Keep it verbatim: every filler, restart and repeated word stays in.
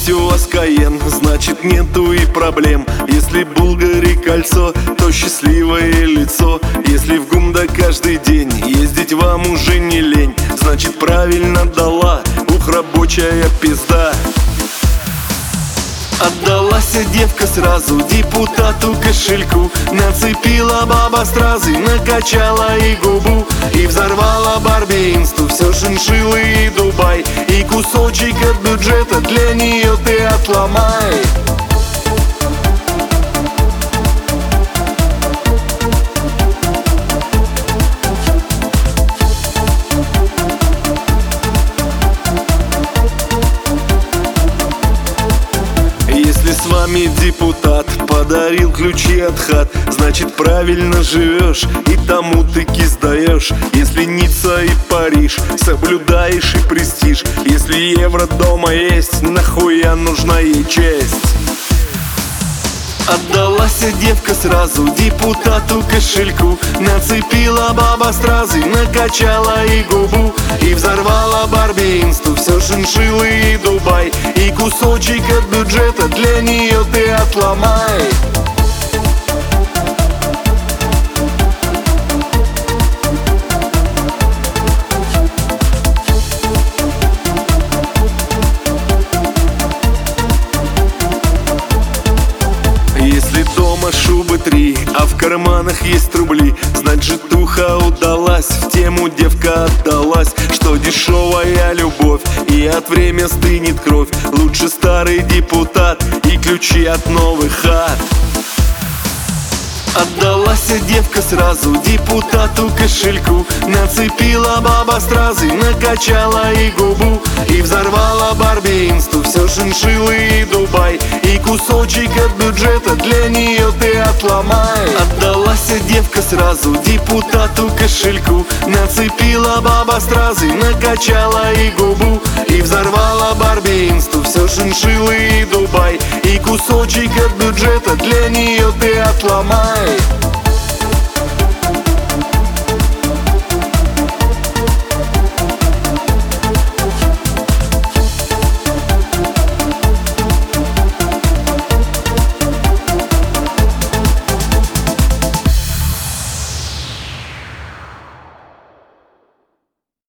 Если у вас Кайен, значит нету и проблем. Если Булгари кольцо, то счастливое лицо. Если в ГУМ-да каждый день ездить вам уже не лень, значит правильно дала, ух, рабочая пизда. Отдалась девка сразу депутату кошельку, нацепила баба стразы, накачала и губу, и взорвала Барби инсту, все шиншиллы и Дубай, и кусочек от бюджета для нее ты отломай. Если с вами депутат подарил ключи от хат, значит правильно живешь и тому таки сдаешь. Если Ницца и Париж соблюдаешь и престиж, если евро дома есть, нахуя нужна ей честь? Отдалась девка сразу депутату кошельку, нацепила баба стразы, накачала и губу, и взорвала Барби инсту, все шиншиллы и Дубай, и кусочек от бюджета для нее ты отломай. Если дома шубы три, а в карманах есть рубли, знать житуха удалась, в тему девка отдалась. Что дешевая любовь и от время стынет кровь, лучше старый депутат и ключи от новых хат. Отдалась девка сразу депутату кошельку, нацепила баба стразы, накачала и губу, и взорвала Барби инсту, все шиншиллы и Дубай, и кусочек от бюджета для нее ты отломай. Отдалась девка сразу депутату кошельку, нацепила баба стразы, накачала и губу, и взорвала Барби инсту, все шиншиллы и Дубай, и кусочек от бюджета для нее ты отломай.